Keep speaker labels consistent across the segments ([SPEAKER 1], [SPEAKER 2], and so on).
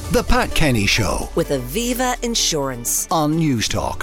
[SPEAKER 1] The Pat Kenny Show
[SPEAKER 2] with Aviva Insurance
[SPEAKER 1] on News Talk.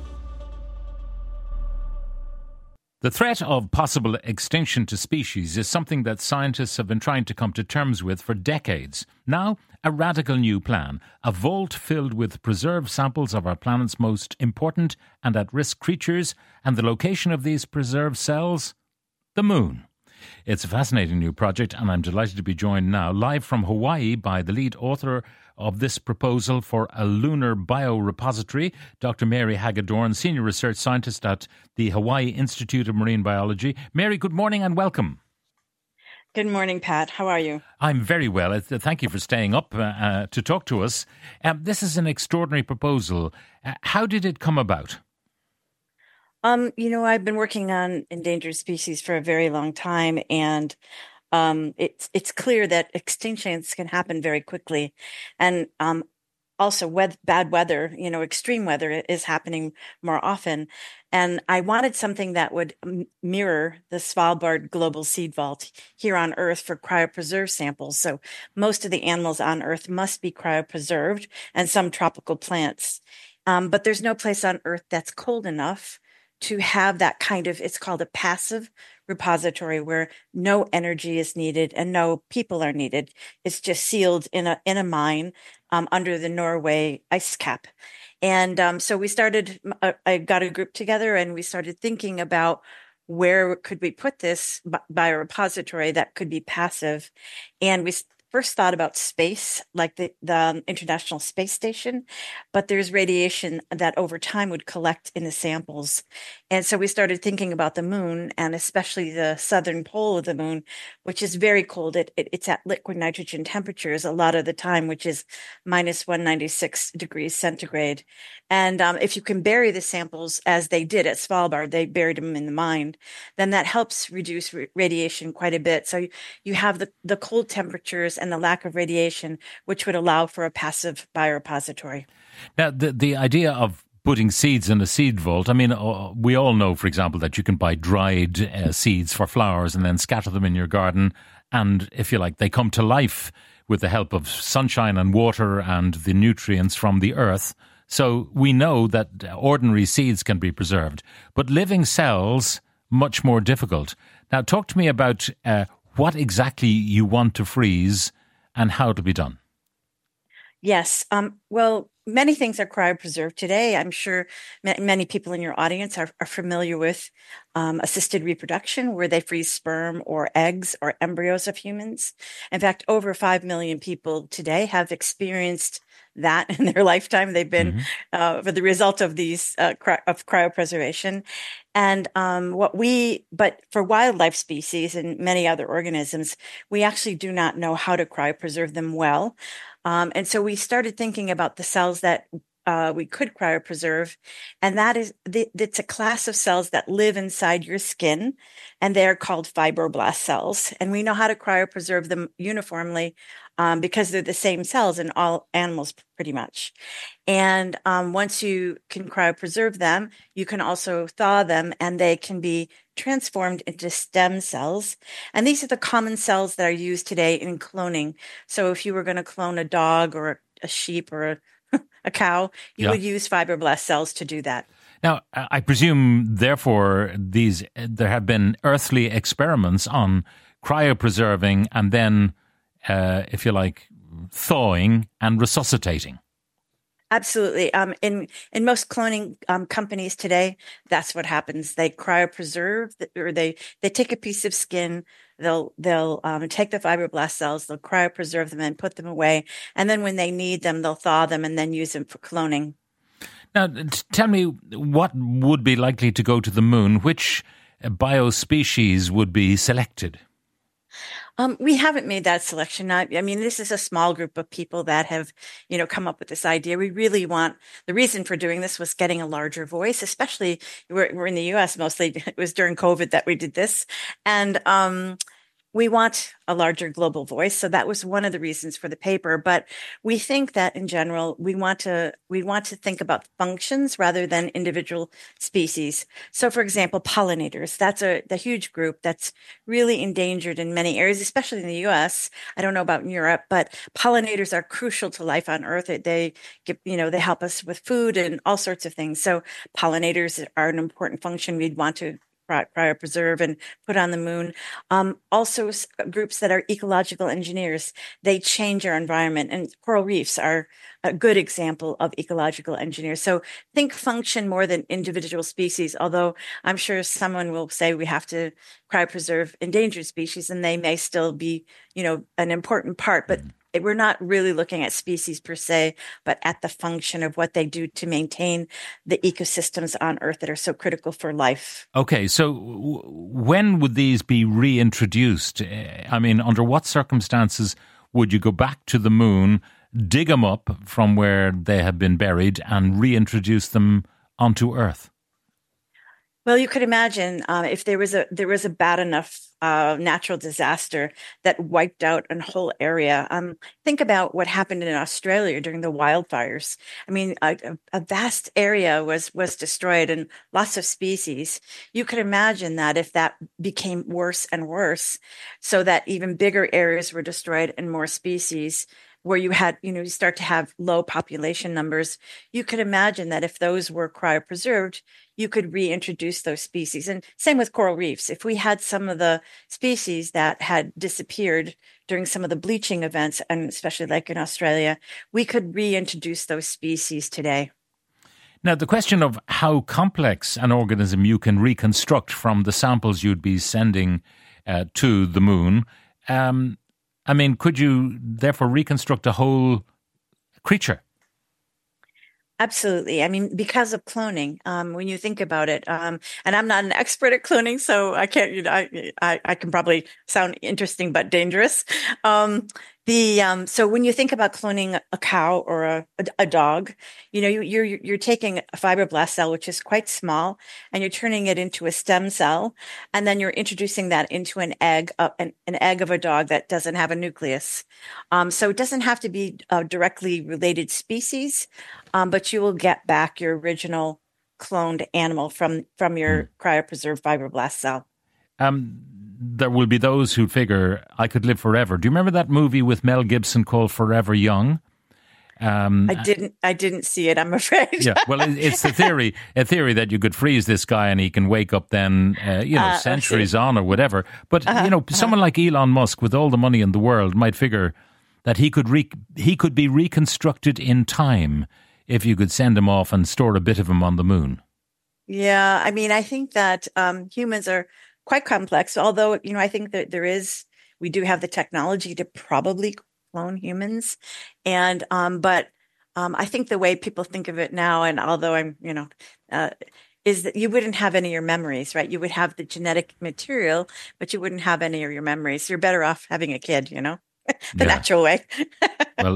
[SPEAKER 3] The threat of possible extinction to species is something that scientists have been trying to come to terms with for decades. Now, a radical new plan, a vault filled with preserved samples of our planet's most important and at-risk creatures, and the location of these preserved cells? The Moon. It's a fascinating new project, and I'm delighted to be joined now, live from Hawaii, by the lead author of this proposal for a lunar biorepository, Dr. Mary Hagedorn, Senior Research Scientist at the Hawaii Institute of Marine Biology. Mary, good morning and welcome.
[SPEAKER 4] Good morning, Pat. How are you?
[SPEAKER 3] I'm very well. Thank you for staying up to talk to us. This is an extraordinary proposal. How did it come about?
[SPEAKER 4] I've been working on endangered species for a very long time, and it's clear that extinctions can happen very quickly. And also bad weather, extreme weather is happening more often. And I wanted something that would mirror the Svalbard Global Seed Vault here on Earth for cryopreserved samples. So most of the animals on Earth must be cryopreserved, and some tropical plants. But there's no place on Earth that's cold enough to have that kind of, it's called a passive repository, where no energy is needed and no people are needed. It's just sealed in a mine under the Norway ice cap. And so I got a group together and we started thinking about where could we put this biorepository that could be passive. And we first thought about space, like the International Space Station, but there's radiation that over time would collect in the samples. And so we started thinking about the moon, and especially the southern pole of the moon, which is very cold. It's at liquid nitrogen temperatures a lot of the time, which is minus 196 degrees centigrade. And if you can bury the samples as they did at Svalbard, they buried them in the mine, then that helps reduce radiation quite a bit. So you have the cold temperatures and the lack of radiation, which would allow for a passive biorepository.
[SPEAKER 3] Now, the idea of putting seeds in a seed vault, I mean, we all know, for example, that you can buy dried seeds for flowers and then scatter them in your garden. And if you like, they come to life with the help of sunshine and water and the nutrients from the earth. So we know that ordinary seeds can be preserved. But living cells, much more difficult. Now, talk to me about what exactly you want to freeze and how it'll be done.
[SPEAKER 4] Yes. Well, many things are cryopreserved today. I'm sure many people in your audience are familiar with assisted reproduction, where they freeze sperm or eggs or embryos of humans. In fact, over 5 million people today have experienced that in their lifetime. They've been for the result of these of cryopreservation. And but for wildlife species and many other organisms, we actually do not know how to cryopreserve them well. And so we started thinking about the cells that we could cryopreserve, and that is it's a class of cells that live inside your skin, and they're called fibroblast cells. And we know how to cryopreserve them uniformly because they're the same cells in all animals, pretty much. And once you can cryopreserve them, you can also thaw them, and they can be transformed into stem cells. And these are the common cells that are used today in cloning. So if you were going to clone a dog or a sheep or a cow, you would use fibroblast cells to do that.
[SPEAKER 3] Now, I presume, therefore, there have been earthly experiments on cryopreserving and then, if you like, thawing and resuscitating.
[SPEAKER 4] Absolutely. In most cloning companies today, that's what happens. They cryopreserve, or they take a piece of skin. They'll take the fibroblast cells, they'll cryopreserve them and put them away, and then when they need them, they'll thaw them and then use them for cloning.
[SPEAKER 3] Now, tell me, what would be likely to go to the moon? Which biospecies would be selected?
[SPEAKER 4] We haven't made that selection. I mean, this is a small group of people that have, come up with this idea. We really want, the reason for doing this was getting a larger voice, especially we're in the U.S. mostly. It was during COVID that we did this. And we want a larger global voice. So that was one of the reasons for the paper. But we think that in general, we want to think about functions rather than individual species. So for example, pollinators, that's the huge group that's really endangered in many areas, especially in the US. I don't know about in Europe, but pollinators are crucial to life on Earth. They they help us with food and all sorts of things. So pollinators are an important function we'd want to cryopreserve and put on the moon. Also, groups that are ecological engineers, they change our environment, and coral reefs are a good example of ecological engineers. So think function more than individual species, although I'm sure someone will say we have to cryopreserve endangered species, and they may still be, an important part, but we're not really looking at species per se, but at the function of what they do to maintain the ecosystems on Earth that are so critical for life.
[SPEAKER 3] Okay, so when would these be reintroduced? I mean, under what circumstances would you go back to the moon, dig them up from where they have been buried, and reintroduce them onto Earth?
[SPEAKER 4] Well, you could imagine if there was a bad enough natural disaster that wiped out a whole area. Think about what happened in Australia during the wildfires. I mean, a vast area was destroyed and lots of species. You could imagine that if that became worse and worse, so that even bigger areas were destroyed and more species, where you had, you start to have low population numbers, you could imagine that if those were cryopreserved, you could reintroduce those species. And same with coral reefs. If we had some of the species that had disappeared during some of the bleaching events, and especially like in Australia, we could reintroduce those species today.
[SPEAKER 3] Now, the question of how complex an organism you can reconstruct from the samples you'd be sending to the moon, I mean, could you therefore reconstruct a whole creature?
[SPEAKER 4] Absolutely. I mean, because of cloning, when you think about it, and I'm not an expert at cloning, so I can't, I can probably sound interesting but dangerous. So when you think about cloning a cow or a dog, you're taking a fibroblast cell, which is quite small, and you're turning it into a stem cell, and then you're introducing that into an egg of a dog that doesn't have a nucleus. So it doesn't have to be a directly related species, but you will get back your original cloned animal from your cryopreserved fibroblast cell.
[SPEAKER 3] There will be those who figure I could live forever. Do you remember that movie with Mel Gibson called Forever Young?
[SPEAKER 4] I didn't see it, I'm afraid.
[SPEAKER 3] Yeah, well, it's a theory that you could freeze this guy and he can wake up then, centuries on or whatever. But, someone like Elon Musk with all the money in the world might figure that he could be reconstructed in time if you could send him off and store a bit of him on the moon.
[SPEAKER 4] Yeah, I mean, I think that humans are quite complex, although, I think that we do have the technology to probably clone humans. And, but I think the way people think of it now, and although I'm, is that you wouldn't have any of your memories, right? You would have the genetic material, but you wouldn't have any of your memories. You're better off having a kid, the natural way.
[SPEAKER 3] Well,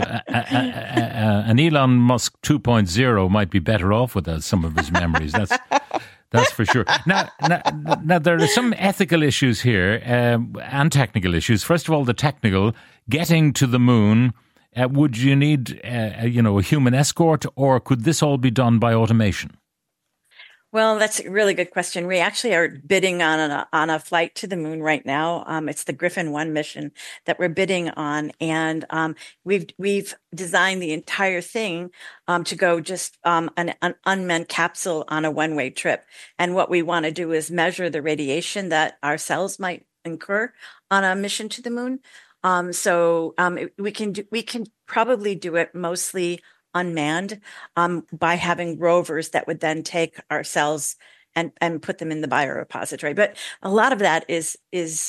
[SPEAKER 3] an Elon Musk 2.0 might be better off without some of his memories. That's for sure. Now, there are some ethical issues here and technical issues. First of all, the technical, getting to the moon, would you need, a human escort, or could this all be done by automation?
[SPEAKER 4] Well, that's a really good question. We actually are bidding on a flight to the moon right now. It's the Griffin 1 mission that we're bidding on, and we've designed the entire thing to go just an unmanned capsule on a one-way trip. And what we want to do is measure the radiation that our cells might incur on a mission to the moon. So we can probably do it mostly unmanned by having rovers that would then take our cells and put them in the biorepository. But a lot of that is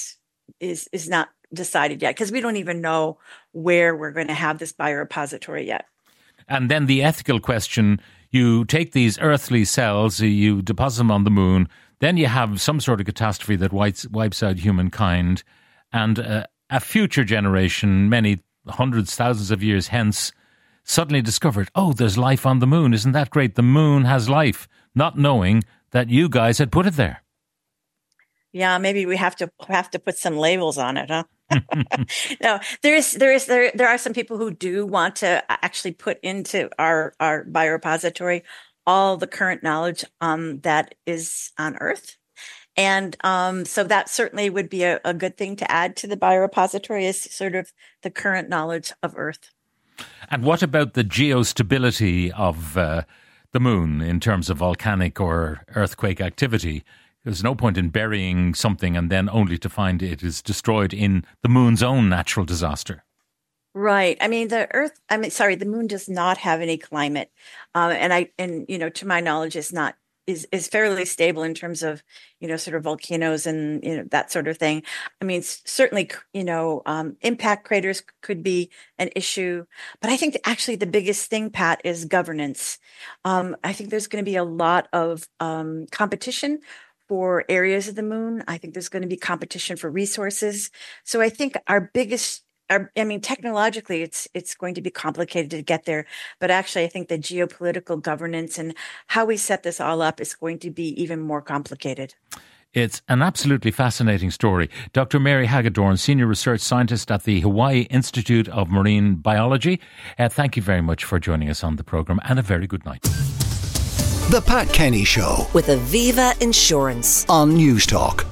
[SPEAKER 4] not decided yet, because we don't even know where we're going to have this biorepository yet.
[SPEAKER 3] And then the ethical question, you take these earthly cells, you deposit them on the moon, then you have some sort of catastrophe that wipes out humankind, and a future generation, many hundreds, thousands of years hence, suddenly discovered, oh, there's life on the moon. Isn't that great? The moon has life, not knowing that you guys had put it there.
[SPEAKER 4] Yeah, maybe we have to put some labels on it, huh? No, there are some people who do want to actually put into our biorepository all the current knowledge that is on Earth. And so that certainly would be a good thing to add to the biorepository, is sort of the current knowledge of Earth.
[SPEAKER 3] And what about the geostability of the moon in terms of volcanic or earthquake activity? There's no point in burying something and then only to find it is destroyed in the moon's own natural disaster.
[SPEAKER 4] Right. I mean, the moon does not have any climate. To my knowledge, is fairly stable in terms of, sort of volcanoes and, that sort of thing. I mean, certainly, impact craters could be an issue, but I think actually the biggest thing, Pat, is governance. I think there's going to be a lot of competition for areas of the moon. I think there's going to be competition for resources. So I think technologically, it's going to be complicated to get there. But actually, I think the geopolitical governance and how we set this all up is going to be even more complicated.
[SPEAKER 3] It's an absolutely fascinating story. Dr. Mary Hagedorn, Senior Research Scientist at the Hawaii Institute of Marine Biology. Thank you very much for joining us on the programme, and a very good night.
[SPEAKER 1] The Pat Kenny Show
[SPEAKER 2] with Aviva Insurance
[SPEAKER 1] on News Talk.